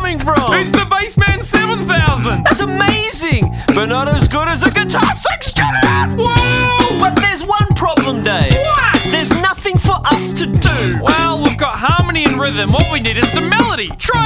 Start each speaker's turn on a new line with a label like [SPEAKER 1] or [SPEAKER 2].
[SPEAKER 1] coming from?
[SPEAKER 2] It's the Bassman 7000.
[SPEAKER 1] That's amazing, but not as good as a Guitar 6. Get it!
[SPEAKER 2] Whoa!
[SPEAKER 1] But there's one problem, Dave.
[SPEAKER 2] What?
[SPEAKER 1] There's nothing for us to do.
[SPEAKER 2] Well, we've got harmony and rhythm. What we need is some melody. Try